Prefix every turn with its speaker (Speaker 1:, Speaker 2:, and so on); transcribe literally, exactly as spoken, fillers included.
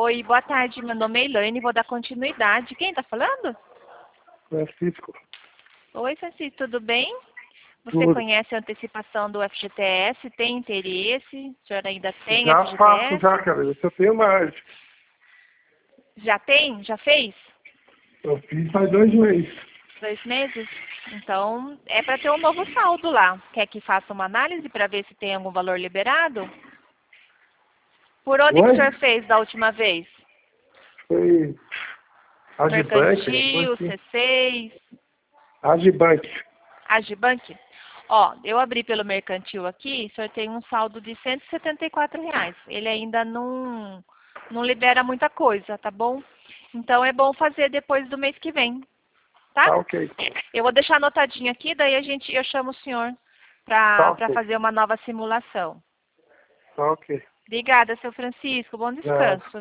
Speaker 1: Oi, boa tarde. Meu nome é Elaine, vou dar continuidade. Quem está falando?
Speaker 2: Francisco.
Speaker 1: Oi, Francisco, tudo bem? Você
Speaker 2: Tudo.
Speaker 1: conhece a antecipação do F G T S? Tem interesse? O senhor ainda tem
Speaker 2: Já
Speaker 1: F G T
Speaker 2: faço,
Speaker 1: S?
Speaker 2: já, cara. Eu só tenho mais.
Speaker 1: Já tem? Já fez?
Speaker 2: Eu fiz faz dois meses.
Speaker 1: Dois meses? Então, é para ter um novo saldo lá. Quer que faça uma análise para ver se tem algum valor liberado? Por onde que o
Speaker 2: Oi?
Speaker 1: senhor fez da última vez?
Speaker 2: Foi Agibank,
Speaker 1: Mercantil,
Speaker 2: assim.
Speaker 1: C seis,
Speaker 2: Agibank.
Speaker 1: Agibank? Ó, eu abri pelo Mercantil aqui, o senhor tem um saldo de cento e setenta e quatro reais. Ele ainda não, não libera muita coisa, tá bom? Então é bom fazer depois do mês que vem, tá?
Speaker 2: Tá ok.
Speaker 1: Eu vou deixar anotadinho aqui, daí a gente, eu chamo o senhor
Speaker 2: Tá
Speaker 1: para
Speaker 2: ok.
Speaker 1: fazer uma nova simulação.
Speaker 2: Tá ok.
Speaker 1: Obrigada, seu Francisco. Bom
Speaker 2: Já.
Speaker 1: descanso.